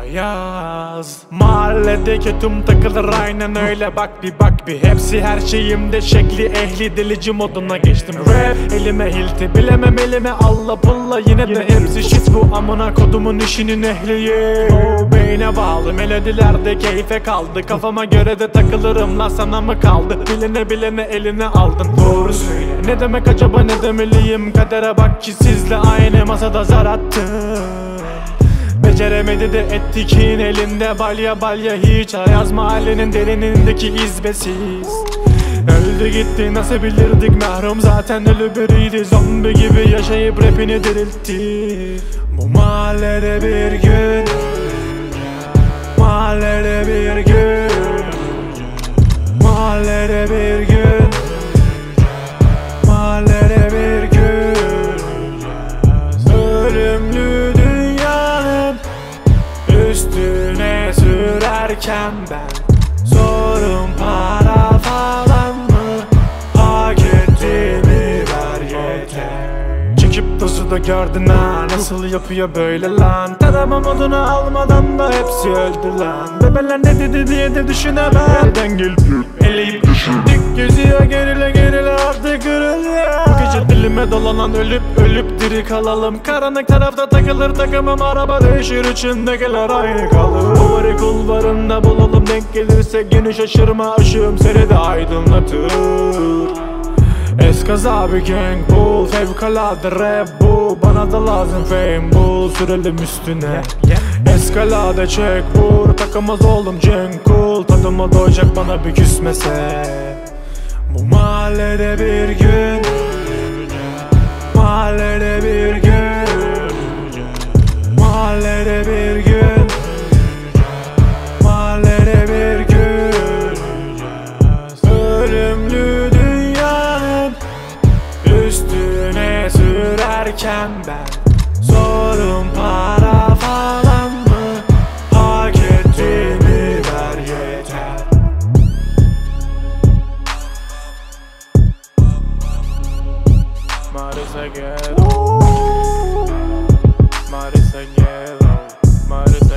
yaz. Mahalledeki tüm takılır aynen öyle, bak bir hepsi her şeyimde şekli ehli, delici moduna geçtim. Rap elime hilti, bilemem elime alla pulla, yine de hepsi shit bu amına kodumun işinin ehliyi. O beyne bağlı melodilerde keyfe kaldı, kafama göre de takılırım la, sana mı kaldı? Bilene eline aldın, doğru söyle. Ne demek acaba, ne demeliyim? Kadere bak ki sizle aynı masada zar attım. Beceremedi de ettikin elinde balya hiç Ayaz mahallenin derinindeki izbesiz. Öldü gitti, nasıl bilirdik, mahrum zaten ölü biriydi. Zombi gibi yaşayıp rapini diriltti. Bu mahallede bir gün, mahallede bir gün, mahallede bir gün, mahallede bir gün. Ölümlü dünyanın üstüne sürerken ben, sorun para falan mı, hak ettiğimi ver yeter. Çekip tozu da gördün ha, nasıl yapıyor böyle lan. Tarama modunu almadan da hepsi öldü lan. Bebeler ne dedi diye de düşünemem. Elden gelip eleyip düşündük, geziyor gerile artık kırılıyor. Bu gece dilime dolanan ölüp diri kalalım. Karanlık tarafta takılır takımım, araba değişir içindekiler aynı kalır. Favori kulvarında bulalım, denk gelirse günü şaşırma, ışığım seni de aydınlatır. Eskaza bir gang bul, fevkalade rap bu, bana da lazım fame bul, sürelim üstüne. Eskalade çek vur, takamaz oğlum Cenk cool, tadıma doyacak bana bir küsmese. Bu mahallede bir gün, mahallede bir gün, mahallede bir gün, mahallede bir gün. Ölümlü dünyanın üstüne sürerken ben, sorun para falan mı, hak ettiğimi ver yeter. Marisa Ghetto, Marisa Ghetto, Marisa